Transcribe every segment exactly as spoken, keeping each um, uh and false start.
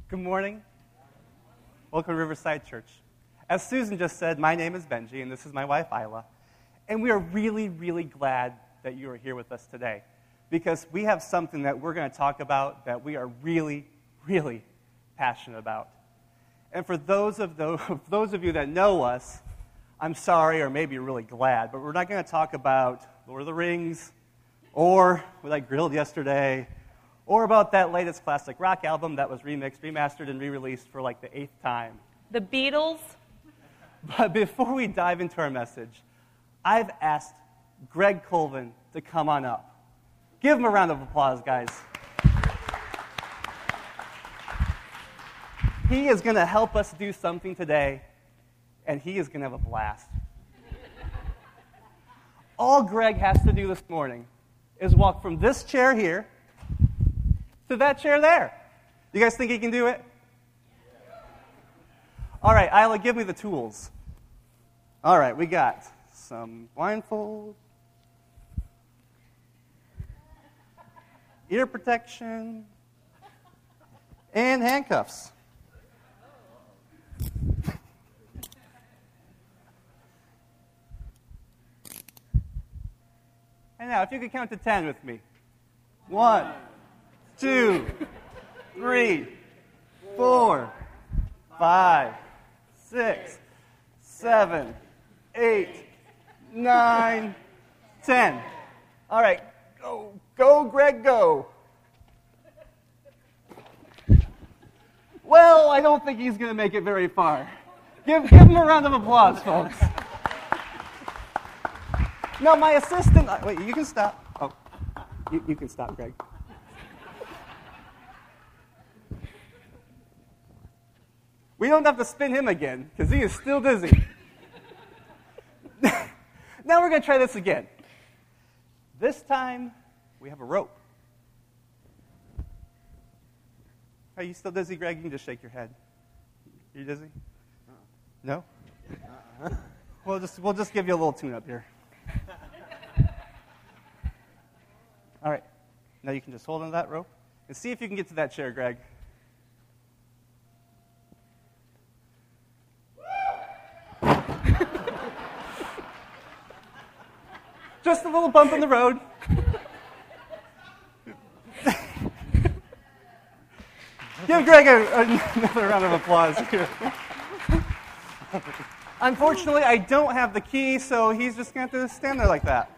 Good morning. Welcome to Riverside Church. As Susan just said, my name is Benji, and this is my wife, Isla. And we are really, really glad that you are here with us today, because we have something that we're going to talk about that we are really, really passionate about. And for those of, those, those of you that know us, I'm sorry, or maybe you're really glad, but we're not going to talk about Lord of the Rings, or we like grilled yesterday, or about that latest classic rock album that was remixed, remastered, and re-released for like the eighth time. The Beatles. But before we dive into our message, I've asked Greg Colvin to come on up. Give him a round of applause, guys. He is going to help us do something today, and he is going to have a blast. All Greg has to do this morning is walk from this chair here to that chair there. You guys think he can do it? All right, Isla, give me the tools. All right, we got some blindfold, ear protection, and handcuffs. And now, if you could count to ten with me. One. Two, three, four, five, six, seven, eight, nine, ten. All right, go, go, Greg, go. Well, I don't think he's going to make it very far. Give, give him a round of applause, folks. Now, my assistant, wait, you can stop. Oh, you, you can stop, Greg. We don't have to spin him again, because he is still dizzy. Now we're going to try this again. This time, we have a rope. Are you still dizzy, Greg? You can just shake your head. Are you dizzy? No? We'll just, we'll just give you a little tune-up here. All right. Now you can just hold on to that rope and see if you can get to that chair, Greg. Just a little bump in the road. Give Greg a, another round of applause here. Unfortunately, I don't have the key, so he's just going to have to stand there like that.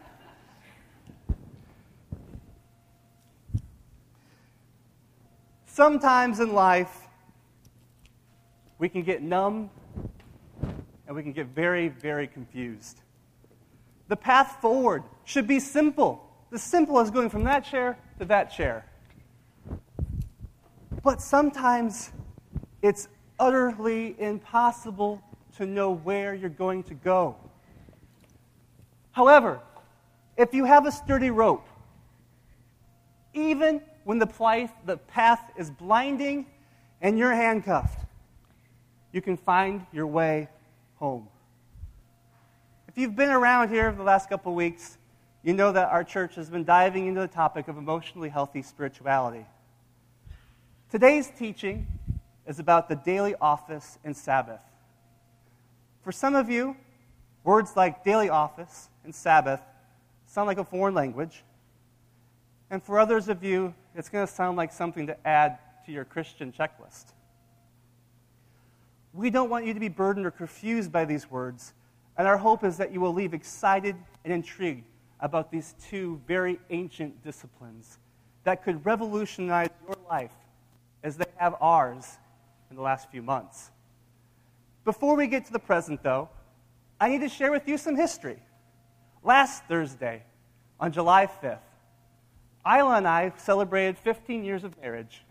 Sometimes in life, we can get numb, and we can get very, very confused. The path forward should be simple. As simple as going from that chair to that chair. But sometimes it's utterly impossible to know where you're going to go. However, if you have a sturdy rope, even when the path is blinding and you're handcuffed, you can find your way home. If you've been around here the last couple of weeks, you know that our church has been diving into the topic of emotionally healthy spirituality. Today's teaching is about the daily office and Sabbath. For some of you, words like daily office and Sabbath sound like a foreign language. And for others of you, it's going to sound like something to add to your Christian checklist. We don't want you to be burdened or confused by these words. And our hope is that you will leave excited and intrigued about these two very ancient disciplines that could revolutionize your life as they have ours in the last few months. Before we get to the present, though, I need to share with you some history. Last Thursday, on July fifth, Isla and I celebrated fifteen years of marriage.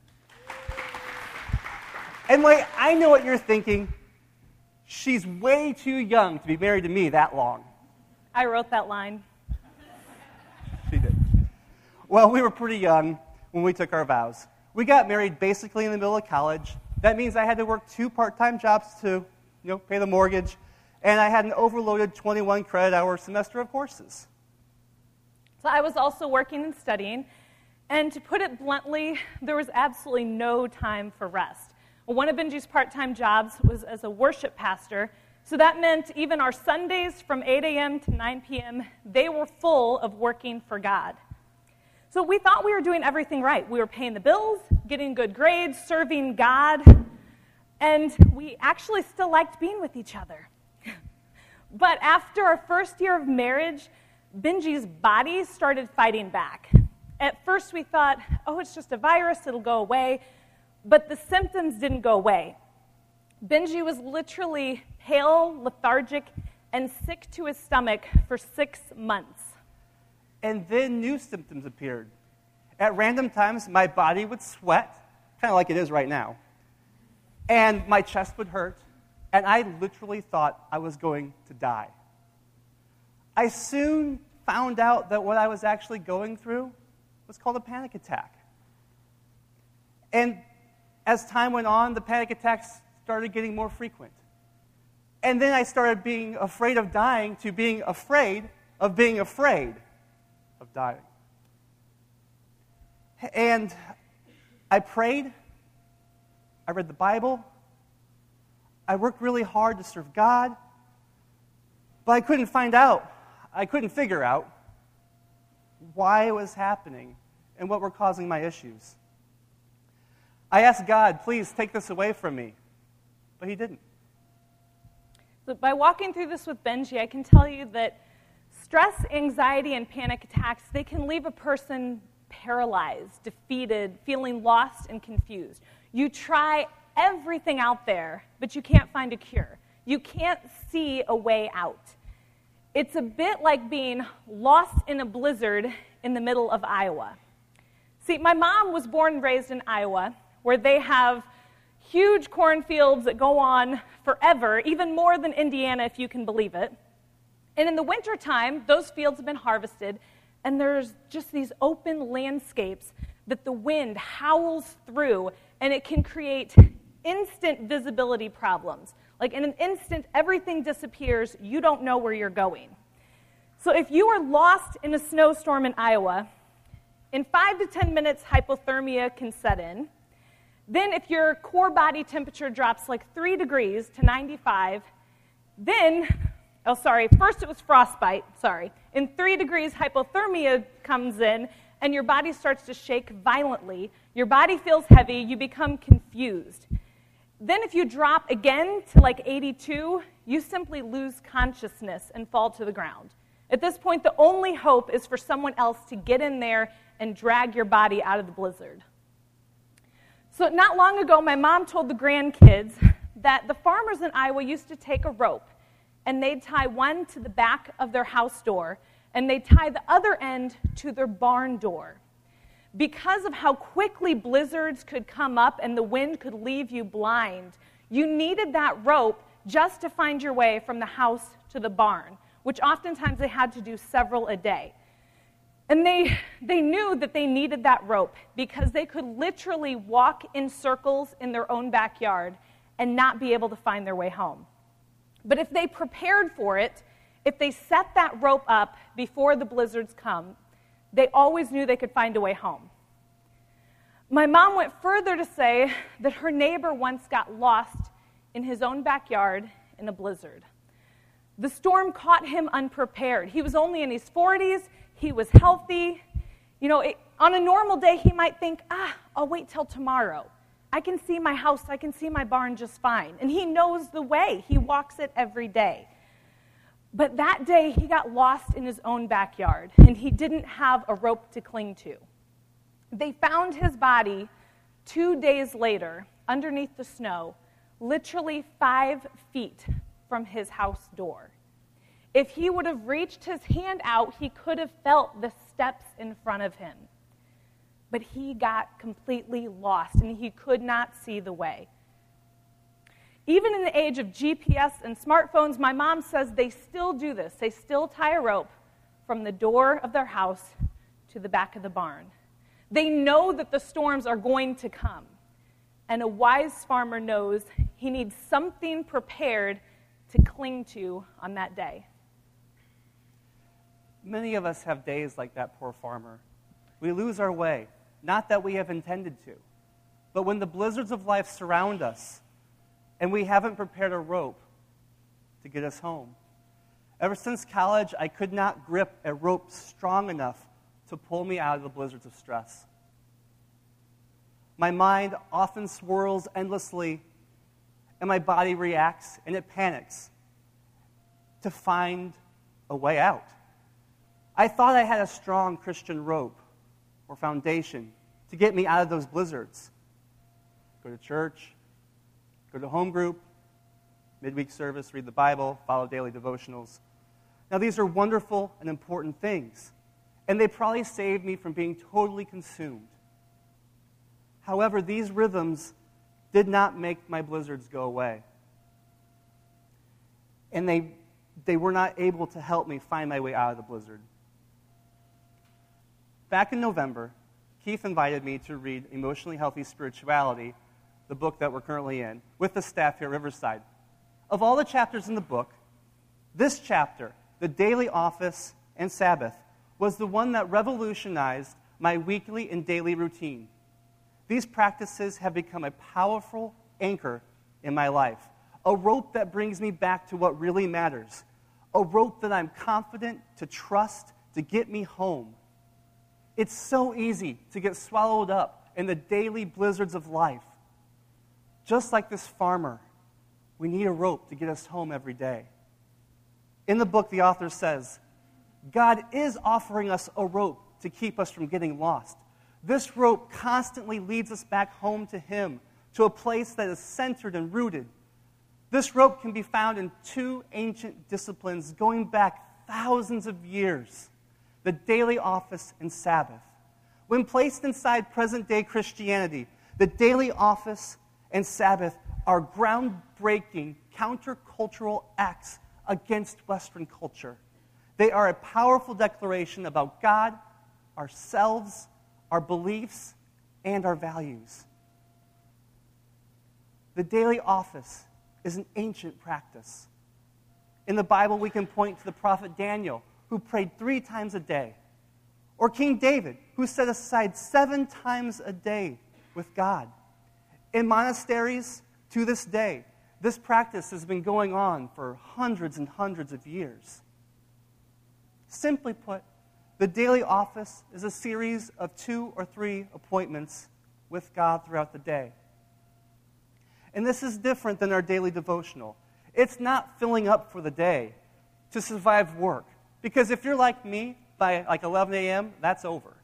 And wait, I know what you're thinking. She's way too young to be married to me that long. I wrote that line. She did. Well, we were pretty young when we took our vows. We got married basically in the middle of college. That means I had to work two part-time jobs to, you know, pay the mortgage, and I had an overloaded twenty-one credit hour semester of courses. So I was also working and studying, And to put it bluntly, there was absolutely no time for rest. Well, one of Benji's part-time jobs was as a worship pastor, so that meant even our Sundays from eight a.m. to nine p.m., they were full of working for God. So we thought we were doing everything right. We were paying the bills, getting good grades, serving God, and we actually still liked being with each other. But after our first year of marriage, Benji's body started fighting back. At first we thought, oh, it's just a virus, it'll go away. But the symptoms didn't go away. Benji was literally pale, lethargic, and sick to his stomach for six months. And then new symptoms appeared. At random times, my body would sweat, kind of like it is right now. And my chest would hurt, and I literally thought I was going to die. I soon found out that what I was actually going through was called a panic attack. And as time went on, the panic attacks started getting more frequent. And then I started being afraid of dying to being afraid of being afraid of dying. And I prayed, I read the Bible, I worked really hard to serve God, but I couldn't find out, I couldn't figure out why it was happening and what were causing my issues. I asked God, please take this away from me, but he didn't. So by walking through this with Benji, I can tell you that stress, anxiety, and panic attacks, they can leave a person paralyzed, defeated, feeling lost and confused. You try everything out there, but you can't find a cure. You can't see a way out. It's a bit like being lost in a blizzard in the middle of Iowa. See, my mom was born and raised in Iowa, where they have huge cornfields that go on forever, even more than Indiana, if you can believe it. And in the wintertime, those fields have been harvested, and there's just these open landscapes that the wind howls through, and it can create instant visibility problems. Like in an instant, everything disappears. You don't know where you're going. So if you are lost in a snowstorm in Iowa, in five to ten minutes, hypothermia can set in. Then if your core body temperature drops like three degrees to ninety-five, then, oh, sorry, first it was frostbite, sorry. In three degrees, hypothermia comes in, and your body starts to shake violently. Your body feels heavy. You become confused. Then if you drop again to like eighty-two, you simply lose consciousness and fall to the ground. At this point, the only hope is for someone else to get in there and drag your body out of the blizzard. So not long ago, my mom told the grandkids that the farmers in Iowa used to take a rope, and they'd tie one to the back of their house door, and they'd tie the other end to their barn door. Because of how quickly blizzards could come up and the wind could leave you blind, you needed that rope just to find your way from the house to the barn, which oftentimes they had to do several a day. And they, they knew that they needed that rope because they could literally walk in circles in their own backyard and not be able to find their way home. But if they prepared for it, if they set that rope up before the blizzards come, they always knew they could find a way home. My mom went further to say that her neighbor once got lost in his own backyard in a blizzard. The storm caught him unprepared. He was only in his forties. He was healthy. You know, it, on a normal day, he might think, ah, I'll wait till tomorrow. I can see my house. I can see my barn just fine. And he knows the way. He walks it every day. But that day, he got lost in his own backyard, and he didn't have a rope to cling to. They found his body two days later underneath the snow, literally five feet from his house door. If he would have reached his hand out, he could have felt the steps in front of him. But he got completely lost, and he could not see the way. Even in the age of G P S and smartphones, my mom says they still do this. They still tie a rope from the door of their house to the back of the barn. They know that the storms are going to come. And a wise farmer knows he needs something prepared to cling to on that day. Many of us have days like that poor farmer. We lose our way. not that we have intended to. But when the blizzards of life surround us and we haven't prepared a rope to get us home. Ever since college, I could not grip a rope strong enough to pull me out of the blizzards of stress. My mind often swirls endlessly, and my body reacts and it panics to find a way out. I thought I had a strong Christian rope or foundation to get me out of those blizzards. Go to church, go to home group, midweek service, read the Bible, follow daily devotionals. Now, these are wonderful and important things, and they probably saved me from being totally consumed. However, these rhythms did not make my blizzards go away. And they, they were not able to help me find my way out of the blizzard. Back in November, Keith invited me to read Emotionally Healthy Spirituality, the book that we're currently in, with the staff here at Riverside. Of all the chapters in the book, this chapter, The Daily Office and Sabbath, was the one that revolutionized my weekly and daily routine. These practices have become a powerful anchor in my life, a rope that brings me back to what really matters, a rope that I'm confident to trust to get me home. It's so easy to get swallowed up in the daily blizzards of life. Just like this farmer, we need a rope to get us home every day. In the book, the author says, God is offering us a rope to keep us from getting lost. This rope constantly leads us back home to Him, to a place that is centered and rooted. This rope can be found in two ancient disciplines going back thousands of years, the daily office and Sabbath. When placed inside present-day Christianity, the daily office and Sabbath are groundbreaking countercultural acts against Western culture. They are a powerful declaration about God, ourselves, our beliefs, and our values. The daily office is an ancient practice. In the Bible, we can point to the prophet Daniel, who prayed three times a day, or King David, who set aside seven times a day with God. In monasteries, to this day, this practice has been going on for hundreds and hundreds of years. Simply put, the daily office is a series of two or three appointments with God throughout the day. And this is different than our daily devotional. It's not filling up for the day to survive work. Because if you're like me, by like eleven a.m., that's over.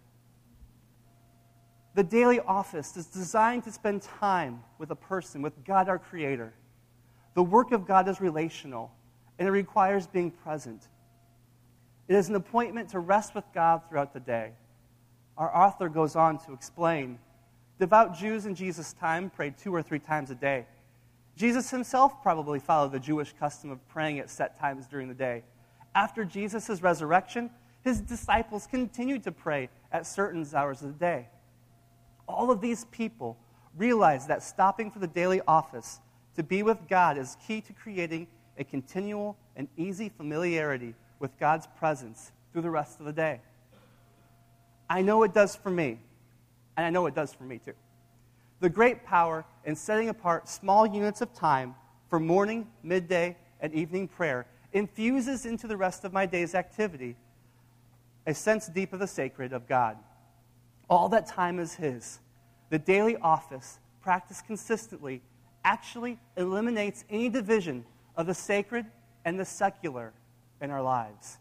The daily office is designed to spend time with a person, with God our Creator. The work of God is relational, and it requires being present. It is an appointment to rest with God throughout the day. Our author goes on to explain, devout Jews in Jesus' time prayed two or three times a day. Jesus himself probably followed the Jewish custom of praying at set times during the day. After Jesus' resurrection, his disciples continued to pray at certain hours of the day. All of these people realized that stopping for the daily office to be with God is key to creating a continual and easy familiarity with God's presence through the rest of the day. I know it does for me, and I know it does for me too. The great power in setting apart small units of time for morning, midday, and evening prayer infuses into the rest of my day's activity a sense deep of the sacred of God. All that time is His. The daily office, practiced consistently, actually eliminates any division of the sacred and the secular in our lives.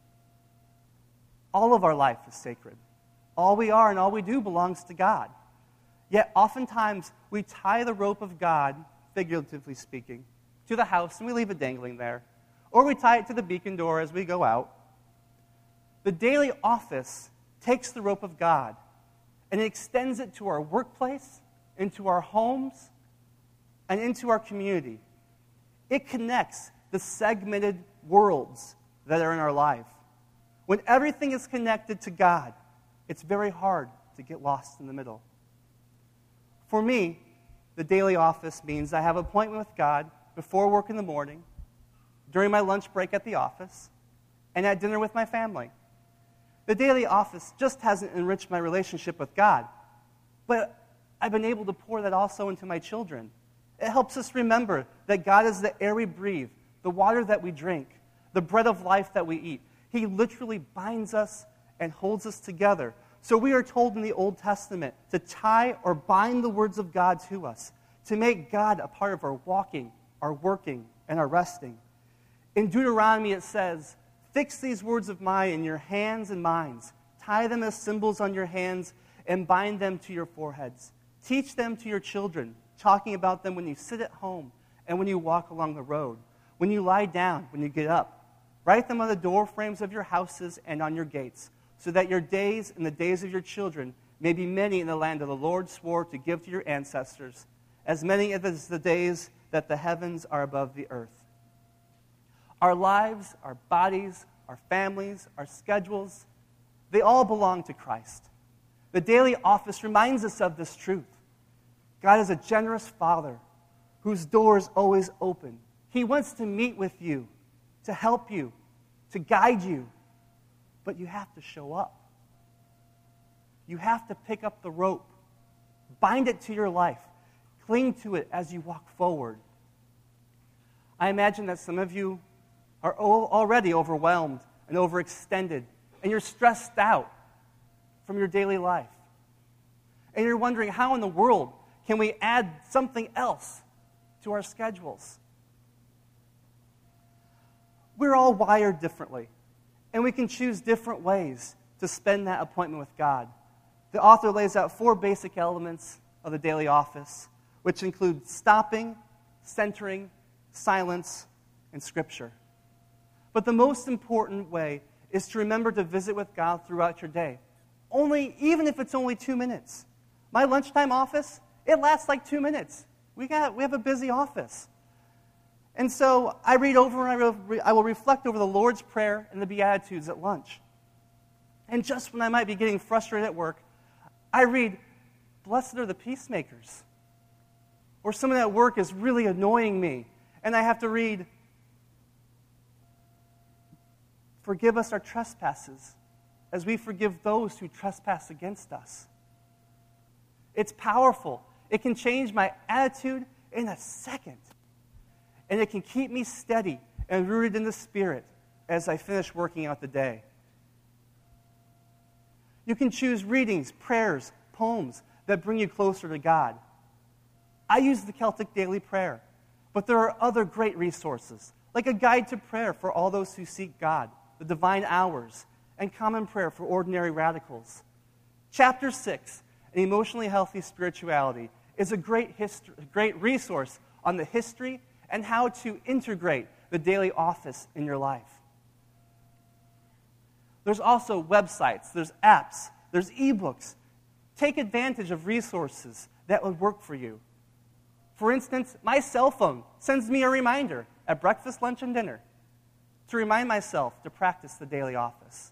All of our life is sacred. All we are and all we do belongs to God. Yet oftentimes we tie the rope of God, figuratively speaking, to the house and we leave it dangling there. Or we tie it to the beacon door as we go out. The daily office takes the rope of God and it extends it to our workplace, into our homes, and into our community. It connects the segmented worlds that are in our life. When everything is connected to God, it's very hard to get lost in the middle. For me, the daily office means I have an appointment with God before work in the morning, during my lunch break at the office, and at dinner with my family. The daily office just hasn't enriched my relationship with God. But I've been able to pour that also into my children. It helps us remember that God is the air we breathe, the water that we drink, the bread of life that we eat. He literally binds us and holds us together. So we are told in the Old Testament to tie or bind the words of God to us, to make God a part of our walking, our working, and our resting. In Deuteronomy it says, "Fix these words of mine in your hands and minds. Tie them as symbols on your hands and bind them to your foreheads. Teach them to your children, talking about them when you sit at home and when you walk along the road, when you lie down, when you get up. Write them on the door frames of your houses and on your gates, so that your days and the days of your children may be many in the land of the Lord swore to give to your ancestors, as many as the days that the heavens are above the earth." Our lives, our bodies, our families, our schedules, they all belong to Christ. The daily office reminds us of this truth. God is a generous Father whose door is always open. He wants to meet with you, to help you, to guide you, but you have to show up. You have to pick up the rope, bind it to your life, cling to it as you walk forward. I imagine that some of you are already overwhelmed and overextended, and you're stressed out from your daily life. And you're wondering, how in the world can we add something else to our schedules? We're all wired differently, and we can choose different ways to spend that appointment with God. The author lays out four basic elements of the daily office, which include stopping, centering, silence, and Scripture. But the most important way is to remember to visit with God throughout your day. Only, even if it's only two minutes. My lunchtime office, it lasts like two minutes. We got, we have a busy office. And so I read over and I will, I will reflect over the Lord's Prayer and the Beatitudes at lunch. And just when I might be getting frustrated at work, I read, "Blessed are the peacemakers." Or someone at work is really annoying me, and I have to read, "Forgive us our trespasses, as we forgive those who trespass against us." It's powerful. It can change my attitude in a second. And it can keep me steady and rooted in the Spirit as I finish working out the day. You can choose readings, prayers, poems that bring you closer to God. I use the Celtic Daily Prayer, but there are other great resources, like a guide to prayer for all those who seek God, the Divine Hours, and Common Prayer for Ordinary Radicals. Chapter six, An Emotionally Healthy Spirituality, is a great, history, great resource on the history and how to integrate the daily office in your life. There's also websites, there's apps, there's ebooks. Take advantage of resources that would work for you. For instance, my cell phone sends me a reminder at breakfast, lunch, and dinner to remind myself to practice the daily office.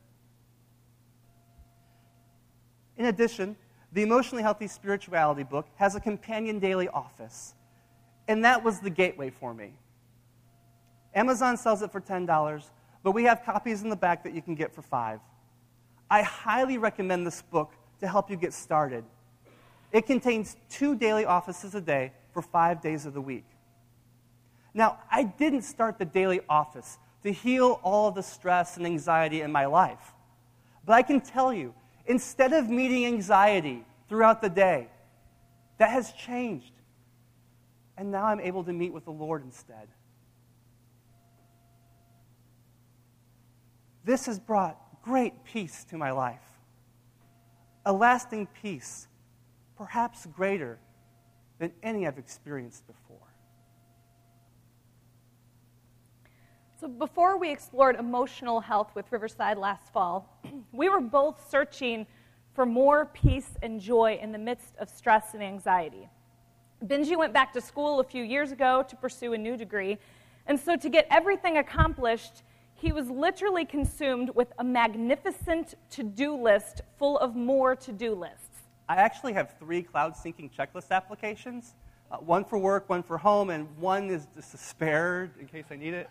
In addition, the Emotionally Healthy Spirituality book has a companion daily office, and that was the gateway for me. Amazon sells it for ten dollars, but we have copies in the back that you can get for five dollars. I highly recommend this book to help you get started. It contains two daily offices a day for five days of the week. Now, I didn't start the daily office to heal all of the stress and anxiety in my life. But I can tell you, instead of meeting anxiety throughout the day, that has changed. And now I'm able to meet with the Lord instead. This has brought great peace to my life. A lasting peace, perhaps greater than any I've experienced before. So before we explored emotional health with Riverside last fall, we were both searching for more peace and joy in the midst of stress and anxiety. Benji went back to school a few years ago to pursue a new degree, and so to get everything accomplished, he was literally consumed with a magnificent to-do list full of more to-do lists. I actually have three cloud syncing checklist applications, uh, one for work, one for home, and one is just a spare in case I need it.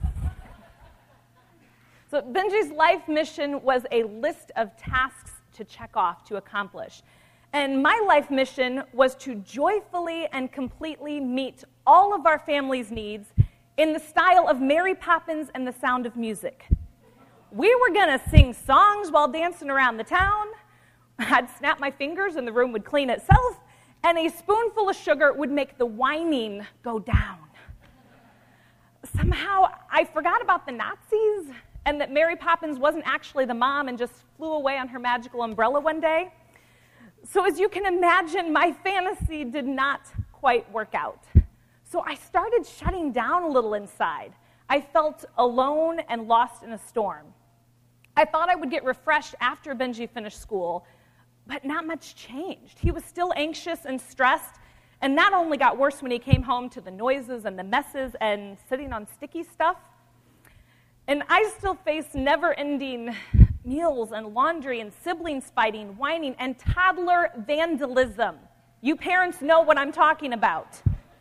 So Benji's life mission was a list of tasks to check off, to accomplish. And my life mission was to joyfully and completely meet all of our family's needs in the style of Mary Poppins and the Sound of Music. We were going to sing songs while dancing around the town. I'd snap my fingers and the room would clean itself, and a spoonful of sugar would make the whining go down. Somehow, I forgot about the Nazis and that Mary Poppins wasn't actually the mom and just flew away on her magical umbrella one day. So as you can imagine, my fantasy did not quite work out. So I started shutting down a little inside. I felt alone and lost in a storm. I thought I would get refreshed after Benji finished school, but not much changed. He was still anxious and stressed, and that only got worse when he came home to the noises and the messes and sitting on sticky stuff. And I still face never-ending meals and laundry and siblings fighting, whining, and toddler vandalism. You parents know what I'm talking about.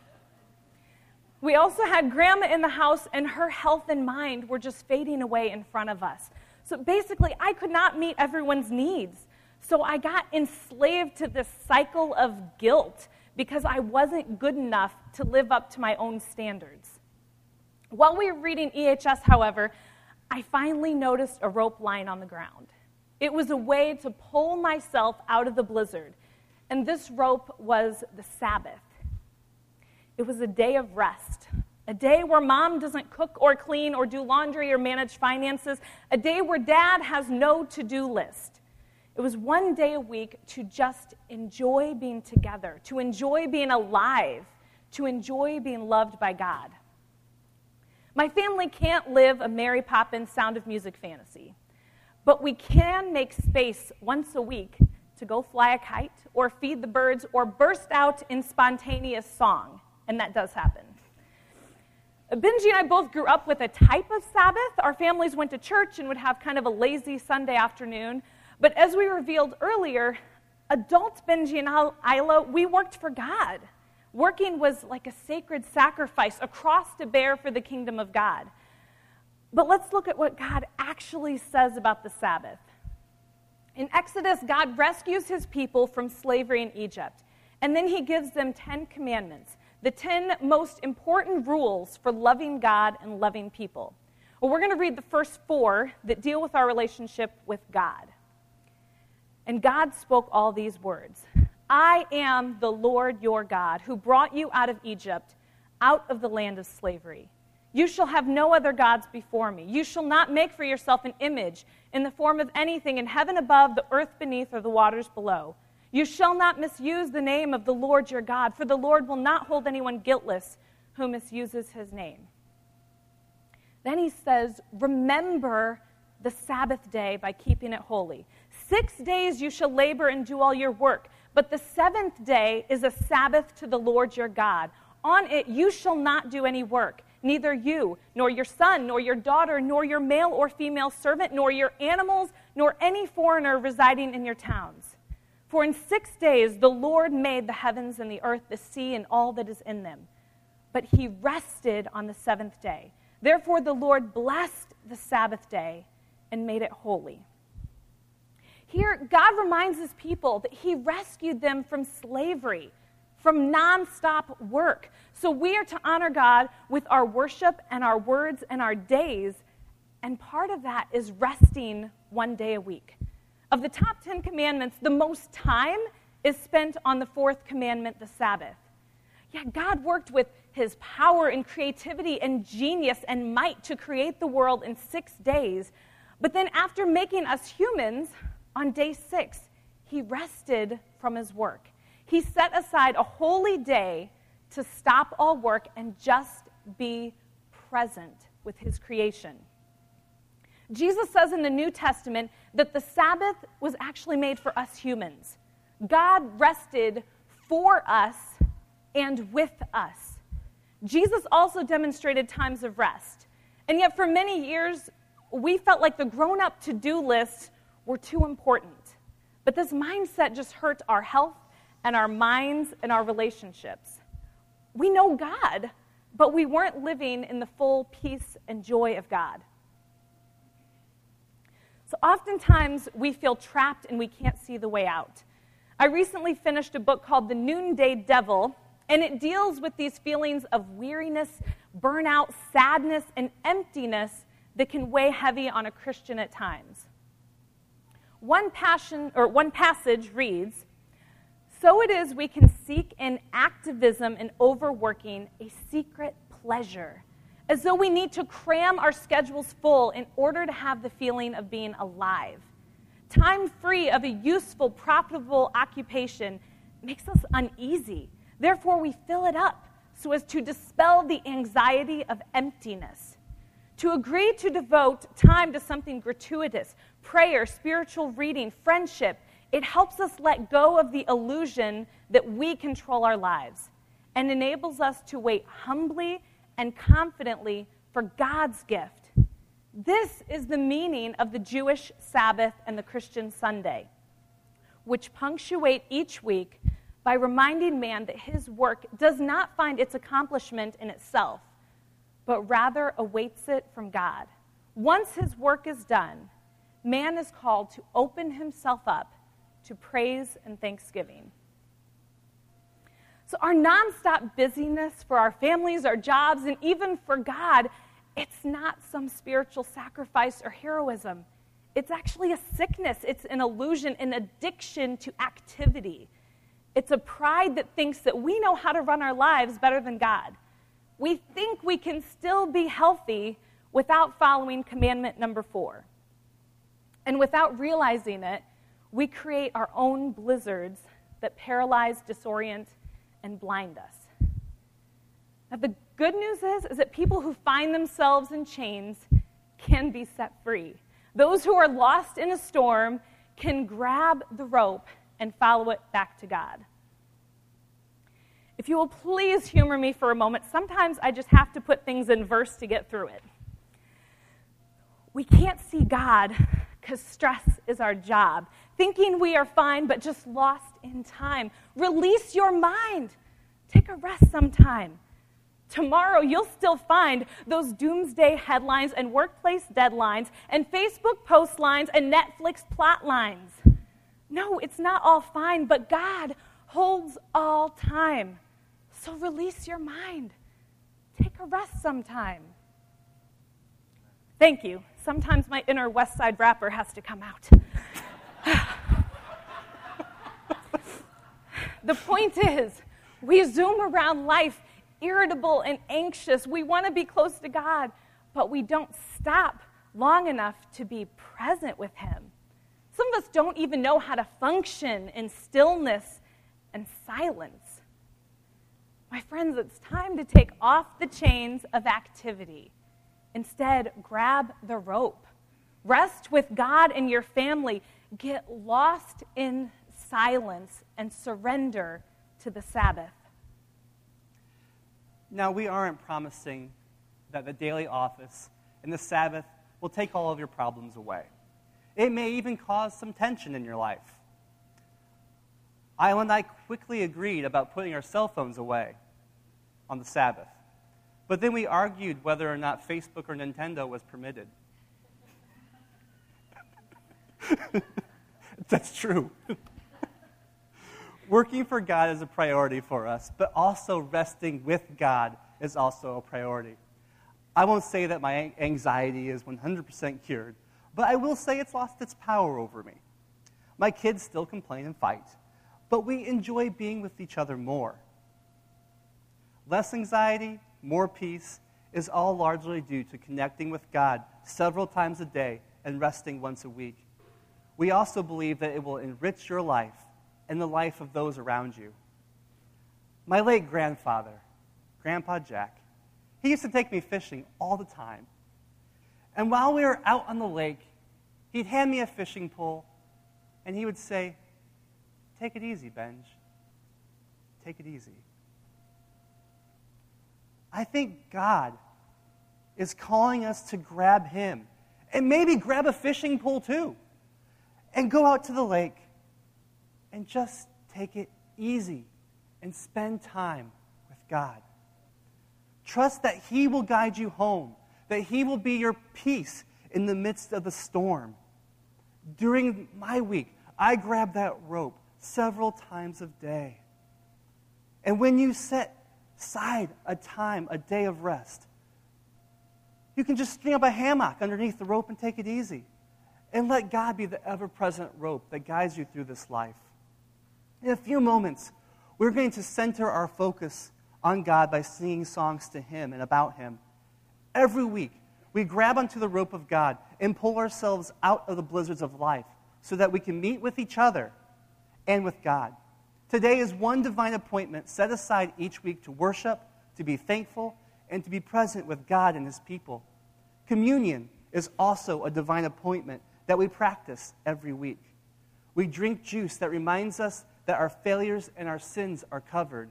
We also had Grandma in the house, and her health and mind were just fading away in front of us. So basically, I could not meet everyone's needs. So I got enslaved to this cycle of guilt because I wasn't good enough to live up to my own standards. While we were reading E H S, however, I finally noticed a rope lying on the ground. It was a way to pull myself out of the blizzard, and this rope was the Sabbath. It was a day of rest, a day where mom doesn't cook or clean or do laundry or manage finances, a day where dad has no to-do list. It was one day a week to just enjoy being together, to enjoy being alive, to enjoy being loved by God. My family can't live a Mary Poppins Sound of Music fantasy, but we can make space once a week to go fly a kite or feed the birds or burst out in spontaneous song, and that does happen. Benji and I both grew up with a type of Sabbath. Our families went to church and would have kind of a lazy Sunday afternoon, but as we revealed earlier, adult Benji and Isla, we worked for God. Working was like a sacred sacrifice, a cross to bear for the kingdom of God. But let's look at what God actually says about the Sabbath. In Exodus, God rescues his people from slavery in Egypt, and then he gives them Ten Commandments, the ten most important rules for loving God and loving people. Well, we're going to read the first four that deal with our relationship with God. And God spoke all these words. I am the Lord your God, who brought you out of Egypt, out of the land of slavery. You shall have no other gods before me. You shall not make for yourself an image in the form of anything in heaven above, the earth beneath, or the waters below. You shall not misuse the name of the Lord your God, for the Lord will not hold anyone guiltless who misuses his name. Then he says, remember the Sabbath day by keeping it holy. Six days you shall labor and do all your work, but the seventh day is a Sabbath to the Lord your God. On it you shall not do any work, neither you, nor your son, nor your daughter, nor your male or female servant, nor your animals, nor any foreigner residing in your towns. For in six days the Lord made the heavens and the earth, the sea, and all that is in them. But he rested on the seventh day. Therefore the Lord blessed the Sabbath day and made it holy. Here, God reminds his people that he rescued them from slavery, from nonstop work. So we are to honor God with our worship and our words and our days, and part of that is resting one day a week. Of the top ten commandments, the most time is spent on the fourth commandment, the Sabbath. Yeah, God worked with his power and creativity and genius and might to create the world in six days, but then after making us humans, on day six, he rested from his work. He set aside a holy day to stop all work and just be present with his creation. Jesus says in the New Testament that the Sabbath was actually made for us humans. God rested for us and with us. Jesus also demonstrated times of rest. And yet for many years, we felt like the grown-up to-do lists were too important. But this mindset just hurt our health and our minds and our relationships. We know God, but we weren't living in the full peace and joy of God. So oftentimes we feel trapped and we can't see the way out. I recently finished a book called The Noonday Devil, and it deals with these feelings of weariness, burnout, sadness, and emptiness that can weigh heavy on a Christian at times. One passion or one passage reads, "So it is we can seek in activism and overworking a secret pleasure, as though we need to cram our schedules full in order to have the feeling of being alive. Time free of a useful, profitable occupation makes us uneasy. Therefore, we fill it up so as to dispel the anxiety of emptiness. To agree to devote time to something gratuitous, prayer, spiritual reading, friendship, it helps us let go of the illusion that we control our lives and enables us to wait humbly and confidently for God's gift. This is the meaning of the Jewish Sabbath and the Christian Sunday, which punctuate each week by reminding man that his work does not find its accomplishment in itself, but rather awaits it from God. Once his work is done, man is called to open himself up to praise and thanksgiving." So our nonstop busyness for our families, our jobs, and even for God, it's not some spiritual sacrifice or heroism. It's actually a sickness. It's an illusion, an addiction to activity. It's a pride that thinks that we know how to run our lives better than God. We think we can still be healthy without following commandment number four. And without realizing it, we create our own blizzards that paralyze, disorient, and blind us. Now, the good news is, is that people who find themselves in chains can be set free. Those who are lost in a storm can grab the rope and follow it back to God. If you will please humor me for a moment, sometimes I just have to put things in verse to get through it. We can't see God because stress is our job. Thinking we are fine, but just lost in time. Release your mind. Take a rest sometime. Tomorrow, you'll still find those doomsday headlines and workplace deadlines and Facebook post lines and Netflix plot lines. No, it's not all fine, but God holds all time. So release your mind. Take a rest sometime. Thank you. Sometimes my inner West Side rapper has to come out. The point is, we zoom around life irritable and anxious. We want to be close to God, but we don't stop long enough to be present with Him. Some of us don't even know how to function in stillness and silence. My friends, it's time to take off the chains of activity. Instead, grab the rope. Rest with God and your family. Get lost in silence and surrender to the Sabbath. Now, we aren't promising that the daily office and the Sabbath will take all of your problems away. It may even cause some tension in your life. Isla and I quickly agreed about putting our cell phones away on the Sabbath. But then we argued whether or not Facebook or Nintendo was permitted. That's true. Working for God is a priority for us, but also resting with God is also a priority. I won't say that my anxiety is one hundred percent cured, but I will say it's lost its power over me. My kids still complain and fight, but we enjoy being with each other more. Less anxiety, more peace is all largely due to connecting with God several times a day and resting once a week. We also believe that it will enrich your life and the life of those around you. My late grandfather, Grandpa Jack, he used to take me fishing all the time. And while we were out on the lake, he'd hand me a fishing pole, and he would say, "Take it easy, Benj. Take it easy." I think God is calling us to grab Him, and maybe grab a fishing pole too, and go out to the lake and just take it easy and spend time with God. Trust that He will guide you home, that He will be your peace in the midst of the storm. During my week, I grabbed that rope several times a day. And when you set aside a time, a day of rest, you can just string up a hammock underneath the rope and take it easy. And let God be the ever-present rope that guides you through this life. In a few moments, we're going to center our focus on God by singing songs to Him and about Him. Every week, we grab onto the rope of God and pull ourselves out of the blizzards of life so that we can meet with each other and with God. Today is one divine appointment set aside each week to worship, to be thankful, and to be present with God and His people. Communion is also a divine appointment that we practice every week. We drink juice that reminds us that our failures and our sins are covered.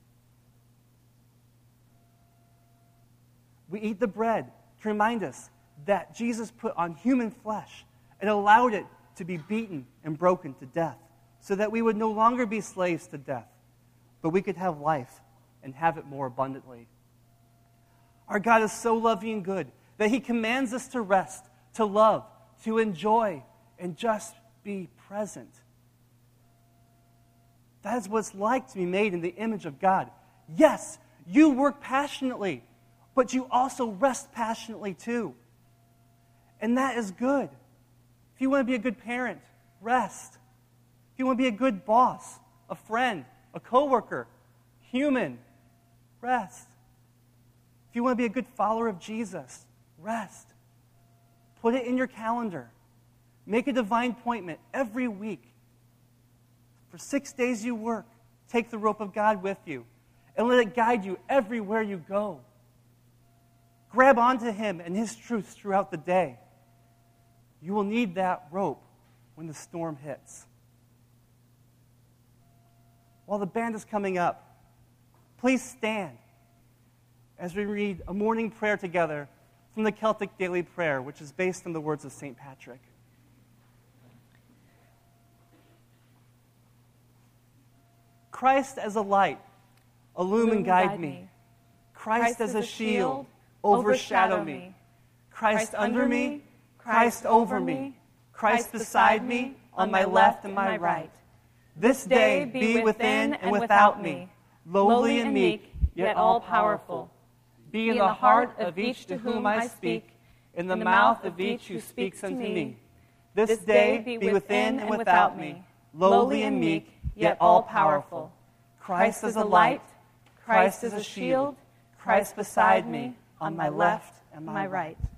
We eat the bread to remind us that Jesus put on human flesh and allowed it to be beaten and broken to death so that we would no longer be slaves to death, but we could have life and have it more abundantly. Our God is so loving and good that He commands us to rest, to love, to enjoy, and just be present. That is what it's like to be made in the image of God. Yes, you work passionately, but you also rest passionately too. And that is good. If you want to be a good parent, rest. If you want to be a good boss, a friend, a coworker, human, rest. If you want to be a good follower of Jesus, rest. Put it in your calendar. Make a divine appointment every week. For six days you work, take the rope of God with you and let it guide you everywhere you go. Grab onto Him and His truths throughout the day. You will need that rope when the storm hits. While the band is coming up, please stand as we read a morning prayer together from the Celtic Daily Prayer, which is based on the words of Saint Patrick. Christ as a light, illume and guide me. Christ as a shield, overshadow me. Christ under me, Christ over me, Christ beside me, on my left and my right. This day be within and without me, lowly and meek, yet all-powerful. Be in the heart of each to whom I speak, in the mouth of each who speaks unto me. This day be within and without me, lowly and meek, yet all-powerful. Christ is a light, Christ is a shield, Christ beside me, on my left and my right.